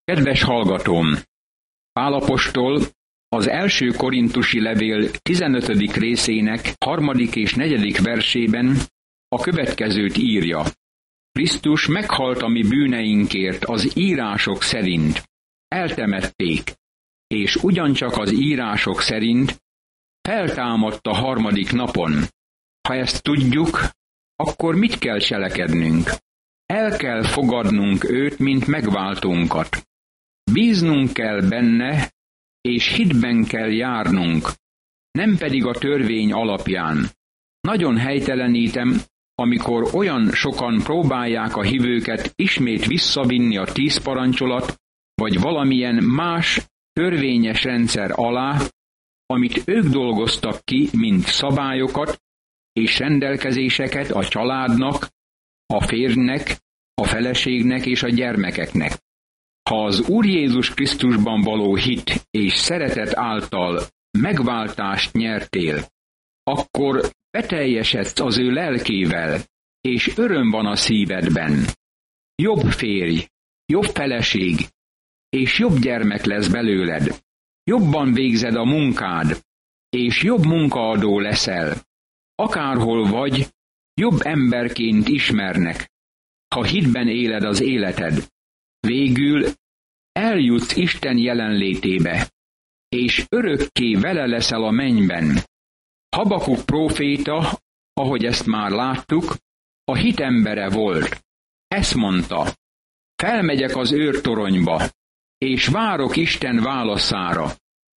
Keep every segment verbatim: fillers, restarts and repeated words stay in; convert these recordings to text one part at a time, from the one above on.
Kedves hallgatóm! Pál apostol az első korintusi levél tizenötödik részének harmadik és negyedik versében a következőt írja. Krisztus meghalt a mi bűneinkért az írások szerint. Eltemették, és ugyancsak az írások szerint feltámadt a harmadik napon. Ha ezt tudjuk, akkor mit kell cselekednünk? El kell fogadnunk őt, mint megváltónkat. Bíznunk kell benne, és hitben kell járnunk, nem pedig a törvény alapján. Nagyon helytelenítem, amikor olyan sokan próbálják a hívőket ismét visszavinni a tíz parancsolat, vagy valamilyen más törvényes rendszer alá, amit ők dolgoztak ki, mint szabályokat és rendelkezéseket a családnak, a férjnek, a feleségnek és a gyermekeknek. Ha az Úr Jézus Krisztusban való hit és szeretet által megváltást nyertél, akkor beteljesedsz az ő lelkével, és öröm van a szívedben. Jobb férj, jobb feleség, és jobb gyermek lesz belőled. Jobban végzed a munkád, és jobb munkaadó leszel. Akárhol vagy, jobb emberként ismernek, ha hitben éled az életed. Végül eljutsz Isten jelenlétébe, és örökké vele leszel a mennyben. Habakuk próféta, ahogy ezt már láttuk, a hit embere volt. Ezt mondta, felmegyek az őrtoronyba, és várok Isten válaszára.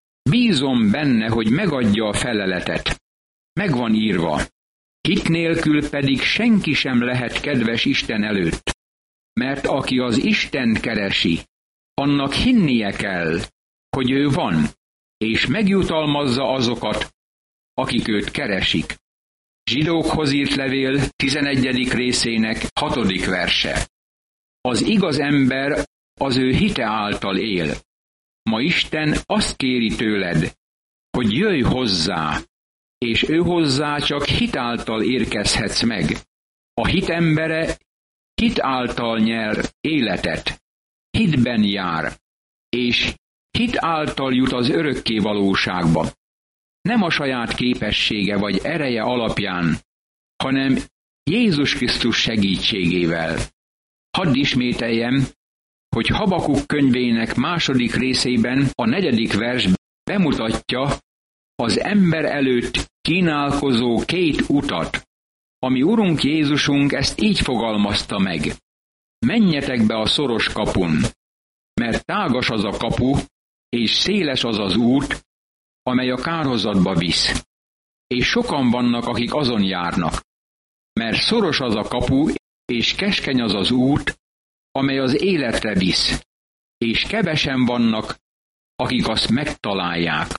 Bízom benne, hogy megadja a feleletet. Megvan írva, hit nélkül pedig senki sem lehet kedves Isten előtt. Mert aki az Istent keresi, annak hinnie kell, hogy ő van, és megjutalmazza azokat, akik őt keresik. Zsidókhoz írt levél tizenegyedik részének hatodik verse. Az igaz ember az ő hite által él. Ma Isten azt kéri tőled, hogy jöjj hozzá, és ő hozzá csak hit által érkezhetsz meg. A hit embere hit által nyer életet, hitben jár, és hit által jut az örökké valóságba. Nem a saját képessége vagy ereje alapján, hanem Jézus Krisztus segítségével. Hadd ismételjem, hogy Habakuk könyvének második részében a negyedik vers bemutatja az ember előtt kínálkozó két utat. Ami Urunk Jézusunk ezt így fogalmazta meg. Menjetek be a szoros kapun, mert tágas az a kapu, és széles az az út, amely a kárhozatba visz. És sokan vannak, akik azon járnak. Mert szoros az a kapu, és keskeny az az út, amely az életre visz. És kevesen vannak, akik azt megtalálják.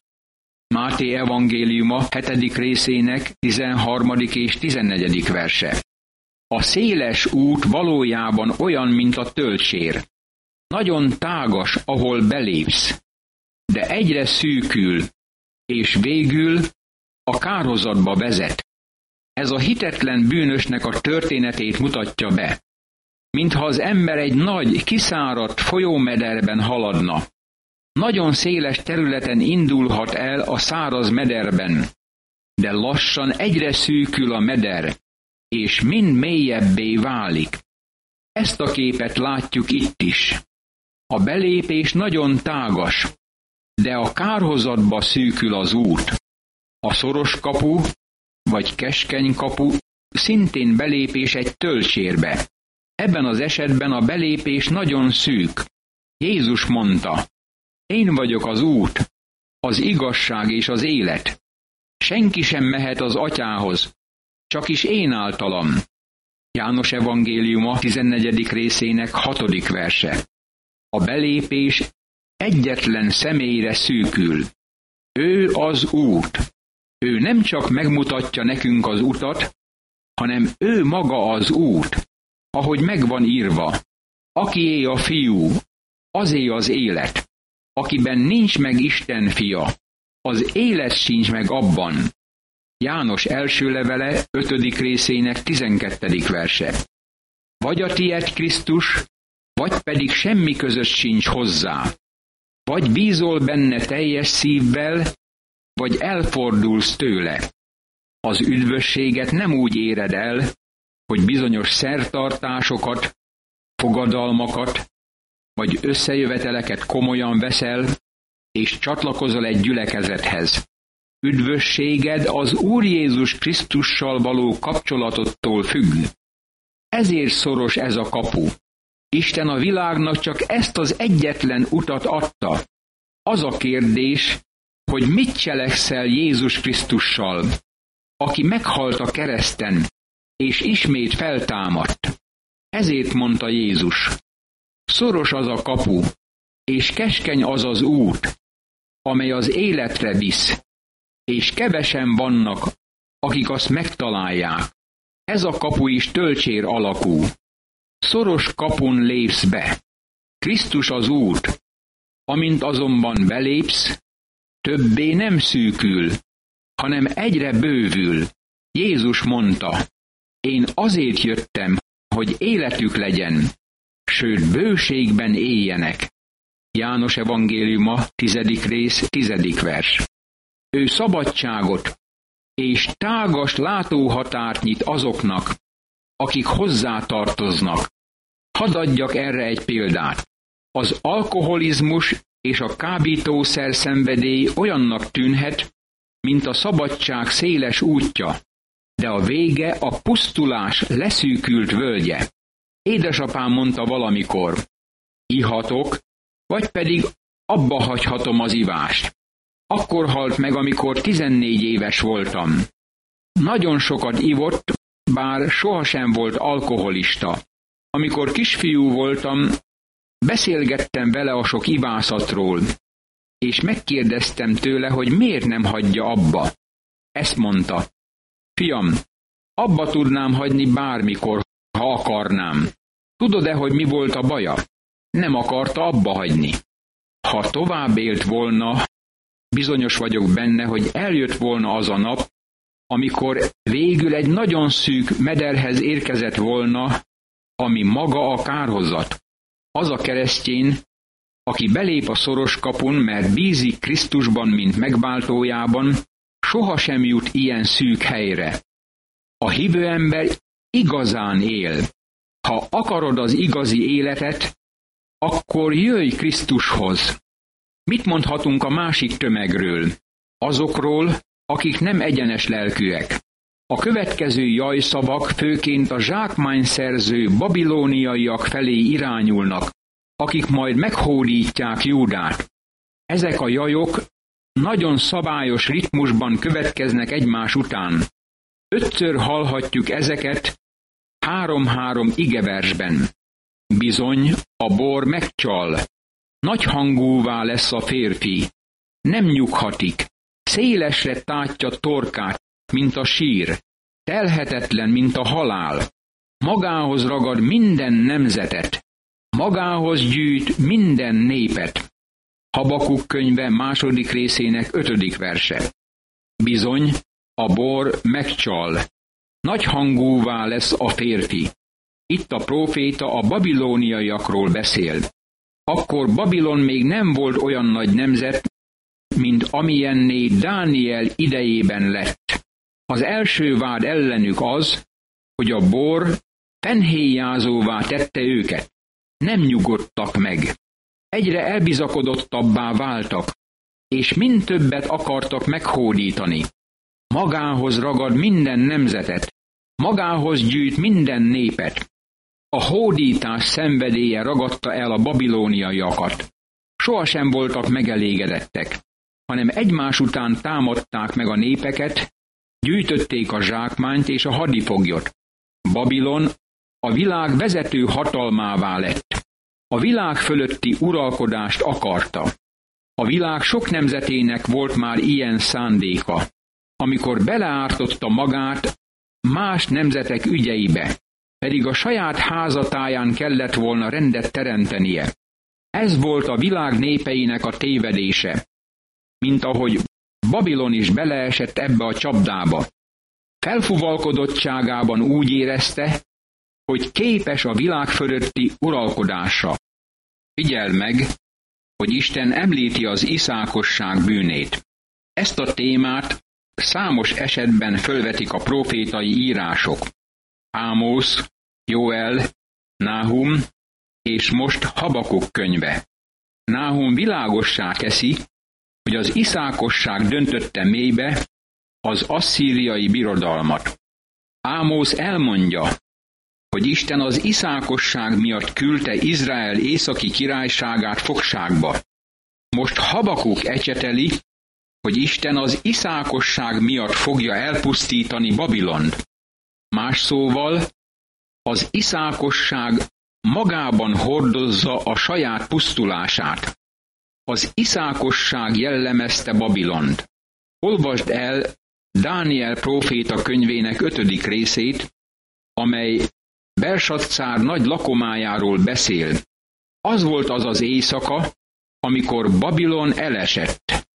Máté evangéliuma hetedik részének tizenharmadik és tizennegyedik verse. A széles út valójában olyan, mint a tölcsér. Nagyon tágas, ahol belépsz, de egyre szűkül, és végül a kárhozatba vezet. Ez a hitetlen bűnösnek a történetét mutatja be. Mintha az ember egy nagy, kiszáradt folyómederben haladna. Nagyon széles területen indulhat el a száraz mederben, de lassan egyre szűkül a meder, és mind mélyebbé válik. Ezt a képet látjuk itt is. A belépés nagyon tágas, de a kárhozatba szűkül az út. A szoros kapu, vagy keskeny kapu szintén belépés egy tölcsérbe. Ebben az esetben a belépés nagyon szűk. Jézus mondta, én vagyok az út, az igazság és az élet. Senki sem mehet az atyához, csak is én általam. János evangéliuma tizennegyedik részének hatodik verse. A belépés egyetlen személyre szűkül. Ő az út. Ő nem csak megmutatja nekünk az utat, hanem ő maga az út, ahogy megvan írva. Akié a fiú, azé az élet. Akiben nincs meg Isten fia, az élet sincs meg abban. János első levele ötödik részének tizenkettedik verse. Vagy a tied Krisztus, vagy pedig semmi közös sincs hozzá. Vagy bízol benne teljes szívvel, vagy elfordulsz tőle. Az üdvösséget nem úgy éred el, hogy bizonyos szertartásokat, fogadalmakat, vagy összejöveteleket komolyan veszel, és csatlakozol egy gyülekezethez. Üdvösséged az Úr Jézus Krisztussal való kapcsolatottól függ. Ezért szoros ez a kapu. Isten a világnak csak ezt az egyetlen utat adta. Az a kérdés, hogy mit cselekszel Jézus Krisztussal, aki meghalt a kereszten, és ismét feltámadt. Ezért mondta Jézus, szoros az a kapu, és keskeny az az út, amely az életre visz, és kevesen vannak, akik azt megtalálják. Ez a kapu is tölcsér alakú. Szoros kapun lépsz be. Krisztus az út. Amint azonban belépsz, többé nem szűkül, hanem egyre bővül. Jézus mondta, én azért jöttem, hogy életük legyen, sőt bőségben éljenek. János evangéliuma, tizedik rész, tizedik vers. Ő szabadságot és tágas látóhatárt nyit azoknak, akik hozzá tartoznak. Hadd adjak erre egy példát. Az alkoholizmus és a kábítószer szenvedély olyannak tűnhet, mint a szabadság széles útja, de a vége a pusztulás leszűkült völgye. Édesapám mondta valamikor, ihatok, vagy pedig abba hagyhatom az ivást. Akkor halt meg, amikor tizennégy éves voltam. Nagyon sokat ivott, bár sohasem volt alkoholista. Amikor kisfiú voltam, beszélgettem vele a sok ivászatról, és megkérdeztem tőle, hogy miért nem hagyja abba. Ezt mondta, fiam, abba tudnám hagyni bármikor, ha akarnám. Tudod-e, hogy mi volt a baja? Nem akarta abba hagyni. Ha tovább élt volna, bizonyos vagyok benne, hogy eljött volna az a nap, amikor végül egy nagyon szűk mederhez érkezett volna, ami maga a kárhozat. Az a keresztény, aki belép a szoros kapun, mert bízik Krisztusban, mint megváltójában, sohasem jut ilyen szűk helyre. A hívő ember igazán él. Ha akarod az igazi életet, akkor jöjj Krisztushoz. Mit mondhatunk a másik tömegről? Azokról, akik nem egyenes lelkűek. A következő jajszavak főként a zsákmányszerző babilóniaiak felé irányulnak, akik majd meghódítják Júdát. Ezek a jajok nagyon szabályos ritmusban következnek egymás után. Ötször hallhatjuk ezeket három-három igeversben. Bizony, a bor megcsal, nagy hangúvá lesz a férfi, nem nyughatik, szélesre tátja torkát, mint a sír, telhetetlen, mint a halál, magához ragad minden nemzetet, magához gyűjt minden népet. Habakuk könyve második részének ötödik verse. Bizony, a bor megcsal, nagy hangúvá lesz a férfi. Itt a próféta a babilóniaiakról beszél. Akkor Babilon még nem volt olyan nagy nemzet, mint amilyenné Dániel idejében lett. Az első vád ellenük az, hogy a bor fennhéjázóvá tette őket. Nem nyugodtak meg. Egyre elbizakodottabbá váltak, és mind többet akartak meghódítani. Magához ragad minden nemzetet, magához gyűjt minden népet. A hódítás szenvedélye ragadta el a babilóniaiakat. Sohasem voltak megelégedettek, hanem egymás után támadták meg a népeket, gyűjtötték a zsákmányt és a hadifoglyot. Babilon a világ vezető hatalmává lett. A világ fölötti uralkodást akarta. A világ sok nemzetének volt már ilyen szándéka, amikor beleártotta magát más nemzetek ügyeibe, pedig a saját házatáján kellett volna rendet teremtenie. Ez volt a világ népeinek a tévedése, mint ahogy Babilon is beleesett ebbe a csapdába. Felfuvalkodottságában úgy érezte, hogy képes a világ fölötti uralkodásra. Figyeld meg, hogy Isten említi az iszákosság bűnét. Ezt a témát számos esetben fölvetik a profétai írások. Ámosz, Jóel, Náhum és most Habakuk könyve. Náhum világossá teszi, hogy az iszákosság döntötte mélybe az asszíriai birodalmat. Ámosz elmondja, hogy Isten az iszákosság miatt küldte Izrael északi királyságát fogságba. Most Habakuk ecseteli, hogy Isten az iszákosság miatt fogja elpusztítani Babilont. Más szóval, az iszákosság magában hordozza a saját pusztulását. Az iszákosság jellemezte Babilont. Olvasd el Dániel próféta könyvének ötödik részét, amely Belsaccár nagy lakomájáról beszél. Az volt az az éjszaka, amikor Babilon elesett.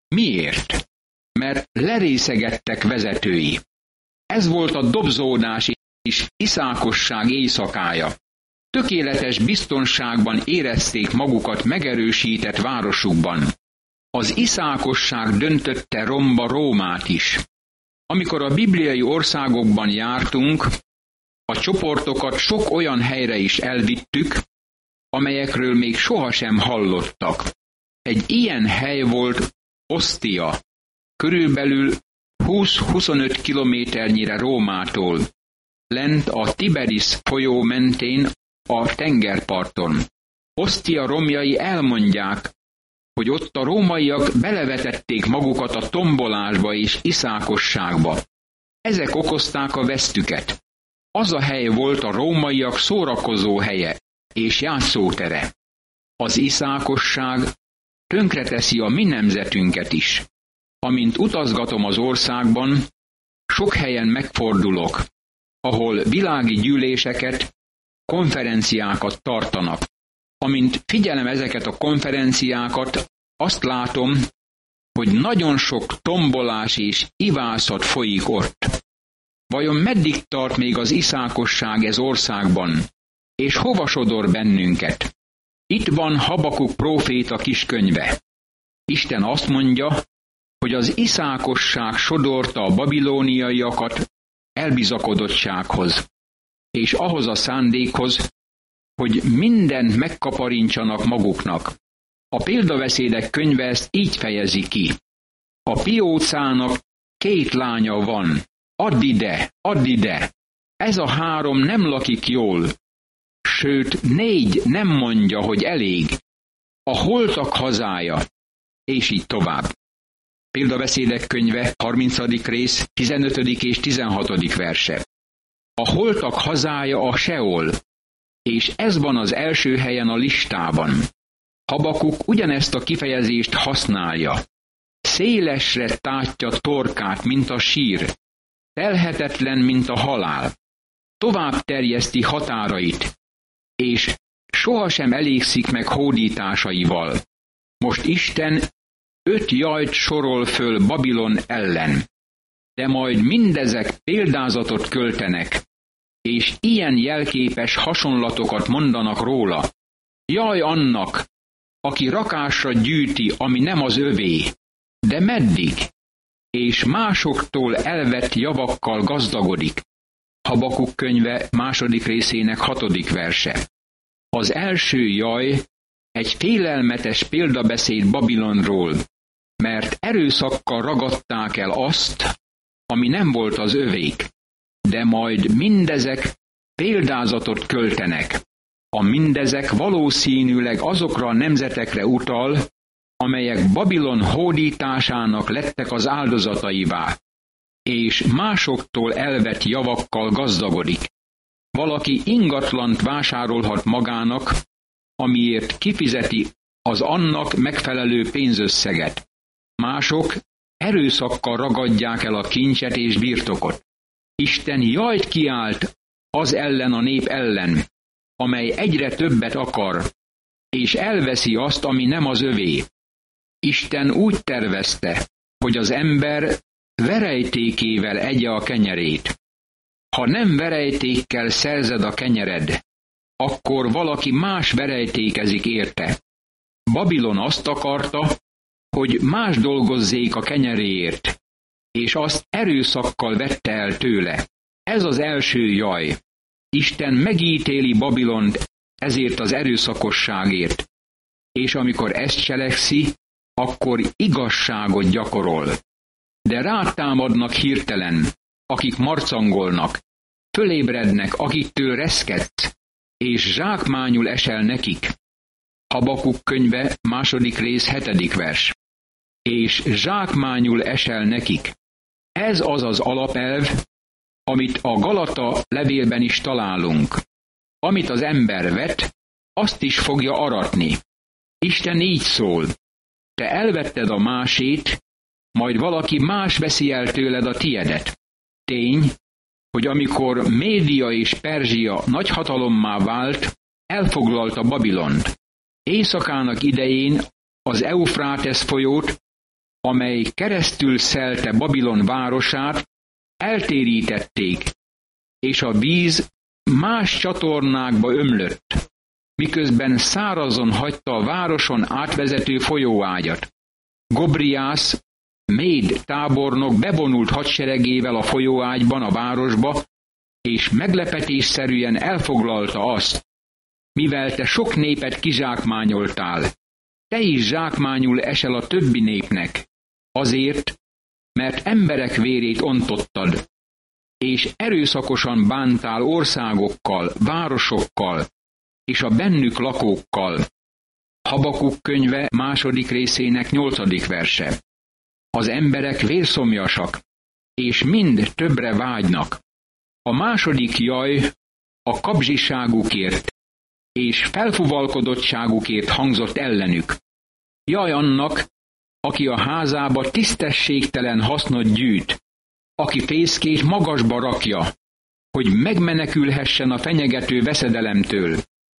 Miért? Mert lerészegettek vezetői. Ez volt a dobzódás és iszákosság éjszakája. Tökéletes biztonságban érezték magukat megerősített városukban. Az iszákosság döntötte romba Rómát is. Amikor a bibliai országokban jártunk, a csoportokat sok olyan helyre is elvittük, amelyekről még sohasem hallottak. Egy ilyen hely volt Osztia, körülbelül húsz-huszonöt kilométernyire Rómától, lent a Tiberis folyó mentén a tengerparton. Osztia romjai elmondják, hogy ott a rómaiak belevetették magukat a tombolásba és iszákosságba. Ezek okozták a vesztüket. Az a hely volt a rómaiak szórakozó helye és játszótere. Az iszákosság tönkreteszi a mi nemzetünket is. Amint utazgatom az országban, sok helyen megfordulok, ahol világi gyűléseket, konferenciákat tartanak. Amint figyelem ezeket a konferenciákat, azt látom, hogy nagyon sok tombolás és ivászat folyik ott. Vajon meddig tart még az iszákosság ez országban, és hova sodor bennünket? Itt van Habakuk próféta kiskönyve. Isten azt mondja, hogy az iszákosság sodorta a babilóniaiakat elbizakodottsághoz, és ahhoz a szándékhoz, hogy mindent megkaparintsanak maguknak. A példabeszédek könyve ezt így fejezi ki. A piócának két lánya van. Add ide, add ide. Ez a három nem lakik jól. Sőt, négy nem mondja, hogy elég. A holtak hazája. És így tovább. Példabeszédek könyve, harmincadik rész, tizenötödik és tizenhatodik verse. A holtak hazája a Seol, és ez van az első helyen a listában. Habakuk ugyanezt a kifejezést használja. Szélesre tátja torkát, mint a sír, telhetetlen, mint a halál. Tovább terjeszti határait, és sohasem elégszik meg hódításaival. Most Isten öt jajt sorol föl Babilon ellen, de majd mindezek példázatot költenek, és ilyen jelképes hasonlatokat mondanak róla. Jaj annak, aki rakásra gyűjti, ami nem az övé, de meddig? És másoktól elvett javakkal gazdagodik. Habakuk könyve második részének hatodik verse. Az első jaj egy félelmetes példabeszéd Babilonról, mert erőszakkal ragadták el azt, ami nem volt az övék, de majd mindezek példázatot költenek. A mindezek valószínűleg azokra a nemzetekre utal, amelyek Babilon hódításának lettek az áldozataivá, és másoktól elvett javakkal gazdagodik. Valaki ingatlant vásárolhat magának, amiért kifizeti az annak megfelelő pénzösszeget. Mások erőszakkal ragadják el a kincset és birtokot. Isten jajt kiált az ellen a nép ellen, amely egyre többet akar, és elveszi azt, ami nem az övé. Isten úgy tervezte, hogy az ember verejtékével egye a kenyerét. Ha nem verejtékkel szerzed a kenyered, akkor valaki más verejtékezik érte. Babilon azt akarta, hogy más dolgozzék a kenyeréért, és azt erőszakkal vette el tőle. Ez az első jaj. Isten megítéli Babilont ezért az erőszakosságért, és amikor ezt cselekszi, akkor igazságot gyakorol. De rátámadnak hirtelen, akik marcangolnak, fölébrednek, akiktől reszkedsz, és zsákmányul esel nekik. Habakuk könyve, második rész, hetedik vers. És zsákmányul esel nekik. Ez az az alapelv, amit a Galata levélben is találunk. Amit az ember vet, azt is fogja aratni. Isten így szól. Te elvetted a másét, majd valaki más veszi el tőled a tiedet. Tény, hogy amikor Média és Perzsia nagyhatalommá vált, elfoglalta Babilont. Éjszakának idején az Eufrátesz folyót, amely keresztül szelte Babilon városát, eltérítették, és a víz más csatornákba ömlött, miközben szárazon hagyta a városon átvezető folyóágyat. Gobriász, méd tábornok bevonult hadseregével a folyóágyban a városba, és meglepetésszerűen elfoglalta azt, mivel te sok népet kizsákmányoltál. Te is zsákmányul esel a többi népnek, azért, mert emberek vérét ontottad, és erőszakosan bántál országokkal, városokkal, és a bennük lakókkal. Habakuk könyve második részének nyolcadik verse. Az emberek vérszomjasak, és mind többre vágynak. A második jaj a kapzsiságukért, és felfuvalkodottságukért hangzott ellenük. Jaj annak, aki a házába tisztességtelen hasznot gyűjt, aki fészkét magasba rakja, hogy megmenekülhessen a fenyegető veszedelemtől.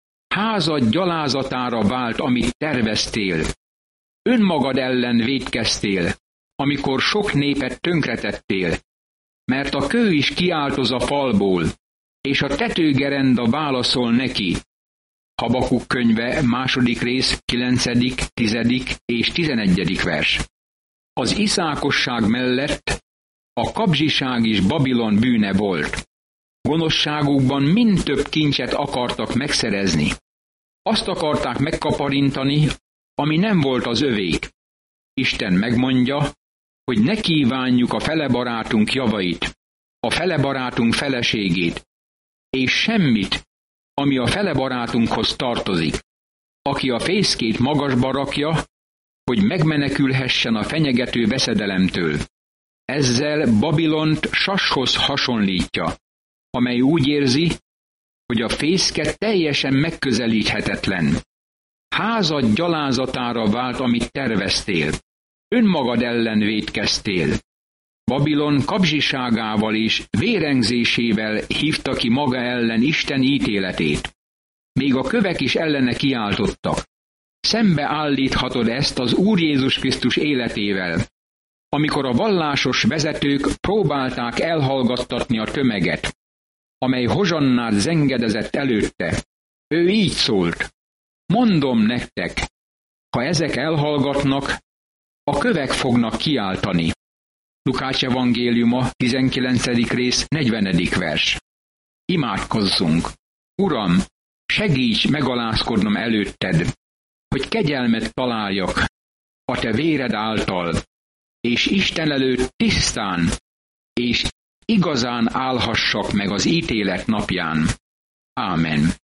Házad gyalázatára vált, amit terveztél. Önmagad ellen vétkeztél, amikor sok népet tönkretettél, mert a kő is kiáltoz a falból, és a tetőgerenda válaszol neki. Habakuk könyve, második rész, kilencedik, tizedik és tizenegyedik vers. Az iszákosság mellett a kapzsiság is Babilon bűne volt. Gonoszságukban mind több kincset akartak megszerezni. Azt akarták megkaparintani, ami nem volt az övék. Isten megmondja, hogy ne kívánjuk a fele barátunk javait, a fele barátunk feleségét, és semmit, ami a fele barátunkhoz tartozik. Aki a fészkét magasba rakja, hogy megmenekülhessen a fenyegető veszedelemtől. Ezzel Babilont sashoz hasonlítja, amely úgy érzi, hogy a fészke teljesen megközelíthetetlen. Házad gyalázatára vált, amit terveztél. Önmagad ellen vétkeztél. Babilon kapzsiságával és vérengzésével hívta ki maga ellen Isten ítéletét. Még a kövek is ellene kiáltottak. Szembe állíthatod ezt az Úr Jézus Krisztus életével, amikor a vallásos vezetők próbálták elhallgattatni a tömeget, amely hozsannát zengedezett előtte. Ő így szólt: mondom nektek, ha ezek elhallgatnak, a kövek fognak kiáltani. Lukács evangéliuma, tizenkilencedik rész, negyvenedik vers. Imádkozzunk! Uram, segíts megalázkodnom előtted, hogy kegyelmet találjak a te véred által, és Isten előtt tisztán és igazán állhassak meg az ítélet napján. Ámen.